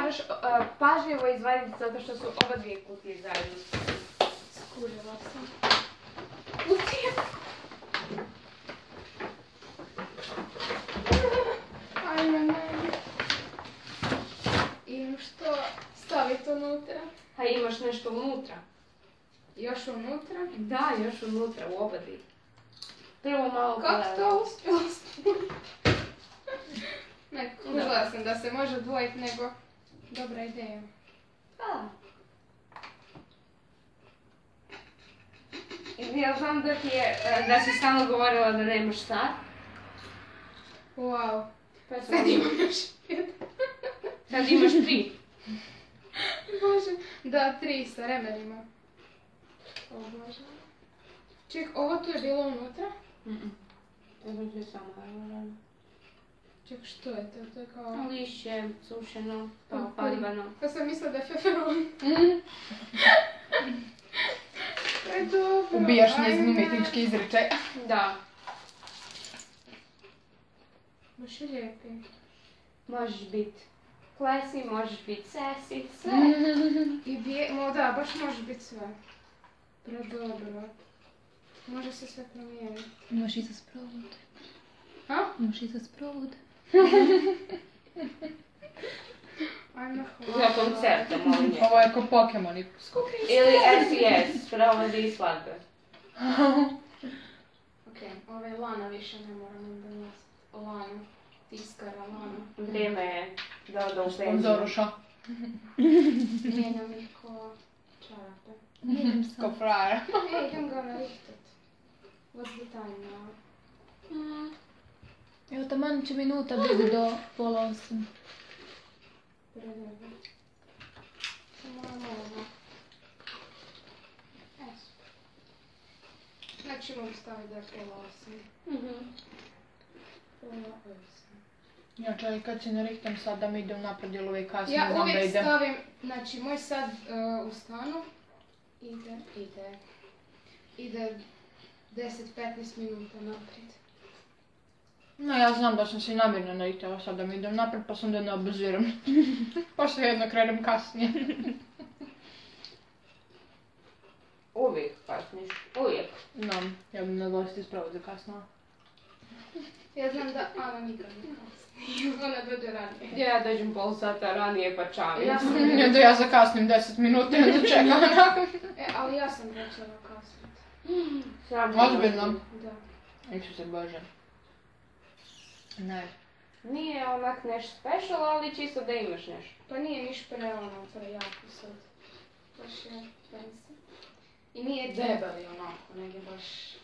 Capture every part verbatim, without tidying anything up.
moraš uh, pažljivo izvaditi zato što su oba dvije kutije zajedno. Skužila sam. Kutije? Ajme, ne. Imam što staviti unutra. A imaš nešto unutra? Još unutra? Da, još unutra, u oba dvije. Prvo malo Kako to uspjela staviti? Ne, kužila sam da se može odvojiti, nego dobra ideja. Da. I ja znam da ti je, da si stalno govorila da nemaš sat. Wow. Pa Sad imam još jedan. Sad imaš tri. Bože. Da, tri sa remenima. O Bože. Ček, ovo tu je bilo unutra? Mhm. To je ti samo naravno. Ček, što je to? To je kao... Lišće, sušeno, pa palivano. Pa sam mislila da je feferon. Predobro. Ubijaš njezin umjetnički izričaj. Da. Baš je lijepi. Možeš biti classy, možeš biti sassy, sve. I bije... No da, baš može biti sve. Predobro. Može se sve promijeniti. Imaš i za sprovod. Ha? Imaš i za sprovod. Ajme, hvala. Za koncerte, molim je. Ovo je ko Pokemoni. Ili S I S, provodi i svadbe. Okej, ove lana više ne moram onda nositi. Lana. Tiskara, lana. Vrijeme je da odo u penziju. Sponzoruša. Mijenjam ih ko čarape. Idem sam. Ko frajer. Ej, idem ga narichtat. What's the time now? Mm. Evo taman će minuta biti do pola osam. Predobro. Samo malo ovako. Esu. Znači mogu staviti da je pola osam. Mhm. Pola osam. Ja čaj, kad se narihtam sad da mi idem napred ili uvijek kasnije Ja znam da uvijek idem. stavim, znači moj sad uh, u stanu ide, ide, ide deset do petnaest minuta naprijed. No, ja znam da sam si namjerno narihtala sad da mi idem napred pa sam da ne obaziram. Pa svejedno krenem kasnije. Uvijek kasniš, uvijek. Znam, ja bi na dvadeset ispravo zakasnila. Ja znam da Ana nikad ne kasni. Ona dođe ranije. Ja dođem pol sata ranije pa čavim. Ja sam, Ja da ja zakasnim deset minuta i onda čekam. e, ali ja sam počela kasniti. Sram Ozbiljno? Da. Isuse Bože. Ne. Nije onak nešto special, ali čisto da imaš nešto. Pa nije niš preono, prejako sad. Baš je fancy. I nije debeli onako, nego baš...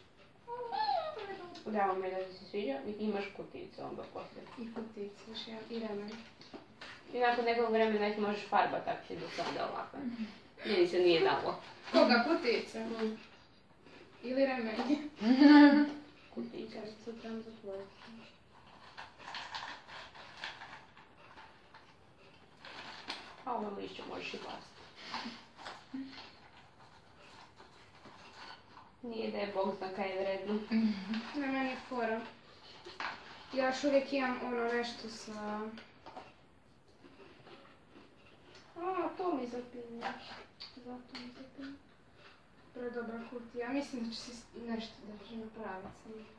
Drago mi je da ti se sviđa i imaš kuticu onda poslije. I kutice, još jedan, i remen. I nakon nekog vremena ih možeš farbat ako ti do sada ovako. Meni se nije dalo. Koga, kutice? Ili remen? Kutica. Sad trebam zatvoriti. A ovo lišće možeš i pasti. Nije da je Bog zna kaj je vredno. Ne, meni je fora. Ja još uvijek imam ono nešto sa... A, to mi zapinje. Zato mi zapinje. Predobra kutija. Mislim da ću si nešto da ću napraviti sa njim.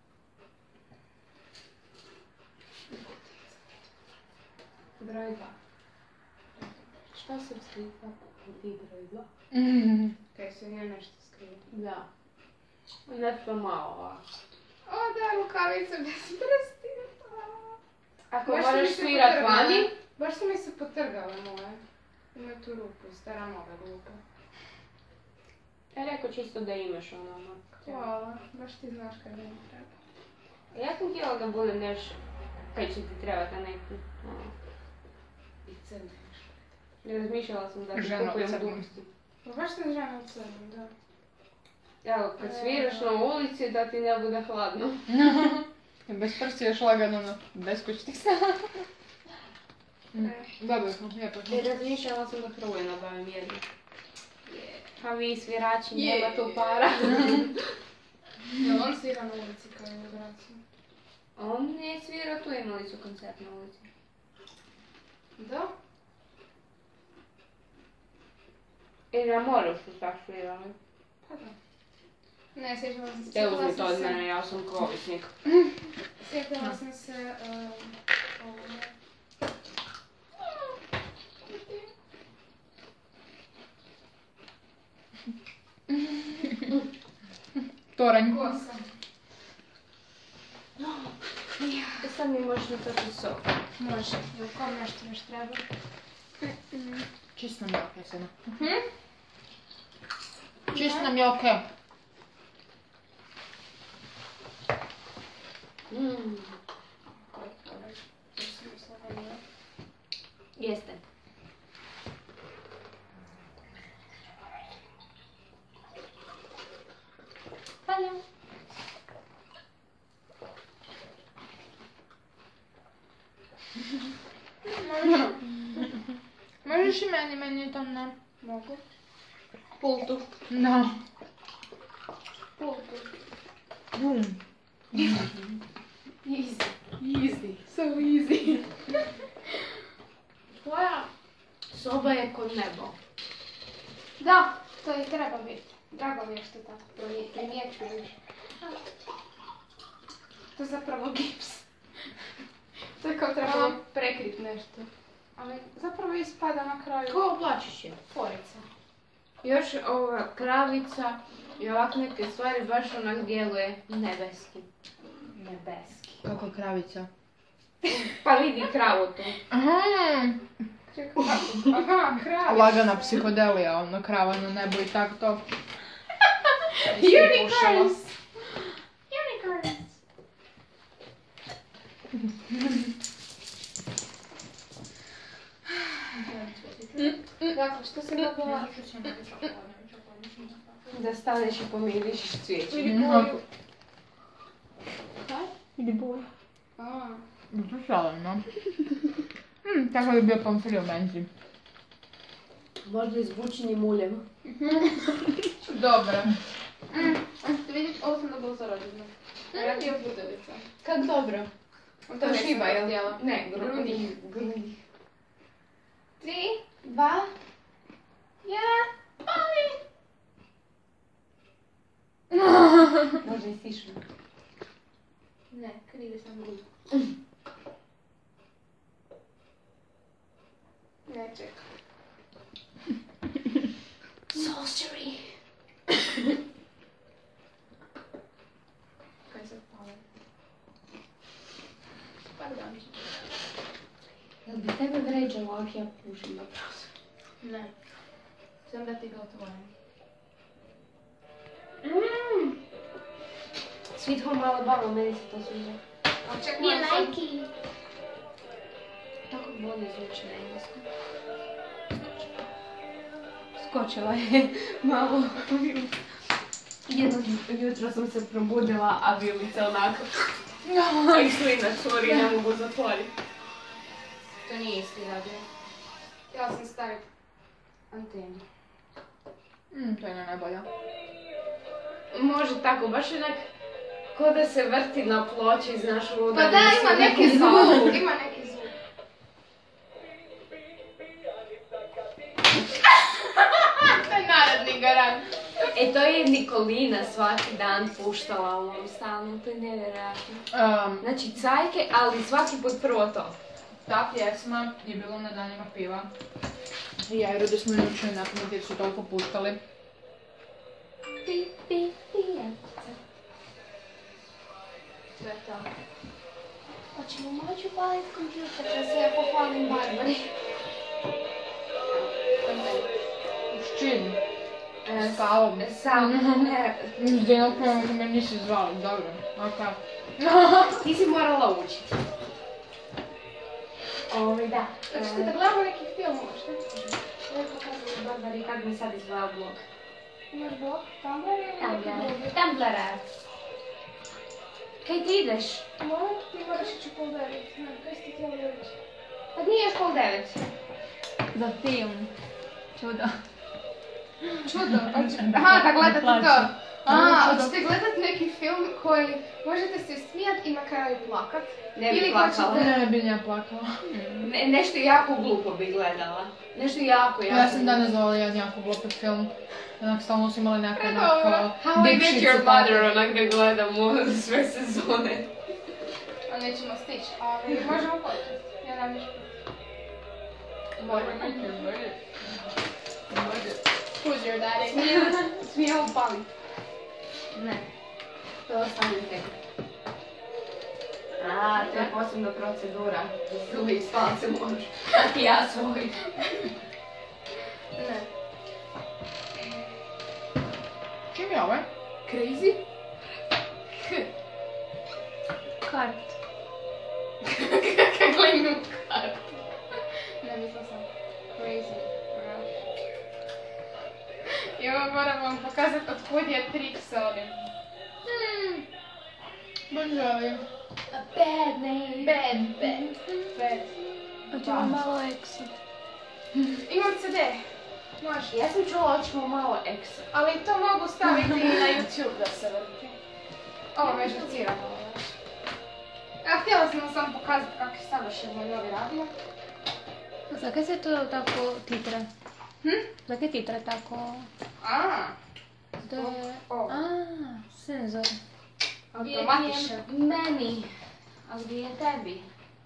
Broj dva. Šta se slika? Ti broj dva. Kaj se nije nešto skriva. Da. Nešto malo ovako. O da, rukavice bez prsti. Ako Baš su mi moraš se svirat potrgale. vani, Baš su mi se potrgale moje. Ima tu ruku, stara nova ruka. ja rekao čisto da imaš ono ono. Hvala, baš ti znaš kad mi treba. Ja sam htjela da bude nešto kaj će ti trebati na neku. ono. I crne još. Razmišljala sam da ti Žena u kupujem crnom. dupsti. Pa baš sam žena u crnom, da. Evo, kad sviraš na ulici da ti ne bude hladno. I bez prsti još lagano na beskućnica. E. Dobro smo, lijepo smo. I razmišljala sam da hruje nabavim jednu. A vi svirači, nema tu para. Jel on svira na ulici kao je u Gracu? On je svirao tu, imali su koncert na ulici. Da? I na moru su tak svirali. Pa da. Ne, sjećala sam se. Te uzmi to od mene, ja sam korisnik. Sjetila sam se um, ovoga. Toranj. Kosa. I sad mi možeš natopiti sok. Može. Jel kom nešto još treba? Čist nam je okej sada. Mhm. Čist nam je okej. Mm. Jeste. Hvala. Možeš i meni, meni je tam na Mogu. Pultu. Da. Pultu. Bum. Easy. Easy. So easy. Tvoja? Soba je kod nebo. Da, to i treba biti. Drago mi je što tako primi- primjećuješ. To je zapravo gips. To je kao trebalo prekrit nešto. Ali zapravo ispada na kraju Ko oblačiš je? forica. Još ova kravica i ovako neke stvari baš onak djeluje nebeski. Nebeski. Kako kravica? Pa vidi kravu tu. Aha. Čekaj, kako? Aha, kravica. Lagana psihodelija, ono krava na nebo i tak to. Unicorns! Unicorns! Dakle, što sam dobila? Da staneš i pomiriš cvijeće. Ili Mhm. boju. Kaj? Ili boja. A, To je šaleno. Hmm, tako bi bio pomfri u menzi. Možda izvučenim uljem. Dobro. Ti vidiš, ovo sam dobila za rođendan. Ja ti je budevica. Kak dobro. To je šiba, jel? htjela? Ne, Grudi. grudi. Grudi. Tri, dva, jedan, pali! Možda i stišno. Ne, krivi sam grudi. Ne, čekaj. Sorcery. Kaj se pali? Pardon. Jel bi tebe vređalo ako ja pušim na prozor? Ne. Sam da ti ga otvorim. Mm. Sweet Home Alabama, meni se to sviđa. A ček, Mi moram sad- lajki. Tako bolje zvuči na engleskom. Skočila je malo. Jedno jutro sam se probudila, a vilica onako. I slina curi, ne mogu zatvoriti. To nije isti radio. Htjela sam staviti antenu. Hmm, to je na najbolja. Može tako, baš onak ko da se vrti na ploči, znaš, u Pa da, ima neki zvuk, ima neki zvuk. To je narodni garant. E, to je Nikolina svaki dan puštala u ovom stanu, to je nevjerojatno. Um, Znači, cajke, ali svaki put prvo to. ta pjesma je bila na danima piva. I ja i Rude smo je učili na pamet jer su toliko puštali. Pi, pi, pi. To je to. Hoćemo moći upaliti kompjuter da se ja pohvalim Barbari. S čim? E, S kavom. Sam, ne, S dinokrom me nisi zvali, dobro. Ok. ti si morala učiti. Ove, da. Hoćete da gledamo neki film možda? Ne pokazali Barbari kako bi sad izgledao blog. Imaš blog? Tumblr ili neki Tumblr. drugi? Tumblr. Kaj ti ideš? Moram, ti moraš ići u pol devet. Ne, kaj si ti htjela reći? Pa nije još pol devet. Za film. Čudo. Čudo, hoće... Aha, da gledate to. A, hoćete gledat neki film koji možete se smijat i na kraju plakat? Ne bi Ili plakala. hoćete- Ne bi ja plakala. Ne, nešto jako glupo bi gledala. Nešto jako, jako Ja sam danas zvala jedan jako glupi film. Onak stalno su imali nekako onak kao How I Met dipšice Your tako. Mother, onak da gledamo sve sezone. A nećemo stići, ali možemo početi. Ja nam još Who's your daddy? Smijemo palit. Ne. To ostane tek. A, to je posebna procedura. Drugi iz palce možeš. A ti ja svoj. Ne. Čim je ovaj? Crazy? Kart. Kako imam kart? Ne mislila sam. Crazy. I ovo moram vam pokazati otkud je trik sa onim. Hmm. Bonjour. A bad name. Bad, bad, bad. Hoćemo malo eksa. Imam ce de. Može. Ja sam čula hoćemo malo eksa. Ali to mogu staviti i na YouTube da se vrti. Ovo me žurcira malo još. Ja htjela sam vam samo pokazati kako je savršeno novi radio. Zakaj se to tako titra? Hm? Zakaj titra tako? A, To je... ovo. A, senzor. Automatičan. Meni. Ali gdje je tebi?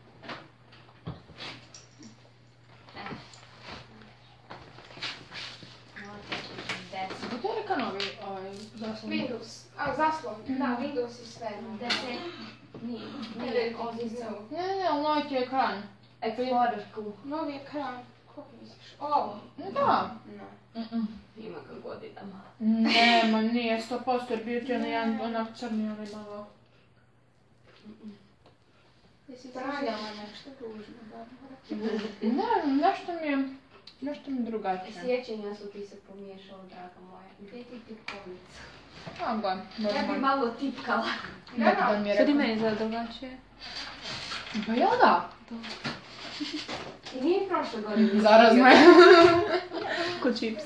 Kako je neka novi ovaj, zaslon? Windows. A, zaslon. Da, Windows i sve. Deset. Nije. Ne, Nije. ne, Ovdje ne. sam. Ne, ne, ali novi ti je ekran. Explorerku. Novi ekran. Kako misliš? Ovo. Da. Ne. Mm-mm. Ima ga godinama. Nema, nije sto posto jer bio ti onaj jedan onak crni onaj malo. Jesi branjala nešto ružno, da? Ne, nešto mi je, nešto mi je drugačije. Sjećanja su ti se pomiješala, draga moja. Gdje ti tipkovnica? A ga, Ja bi normalno. malo tipkala. Neko da mi je Sad i rekao. meni izgleda drugačije. Pa jel da? I nije prošle godine. Zarazno je. Ko čips.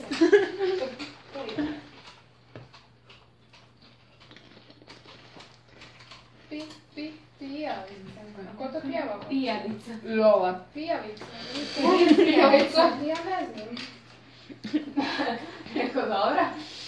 Pi, pi, pijavica. Ko to pjeva? Pijanica. Lola. Pijavica. Pijavica. Ja ne znam. Neko dobra?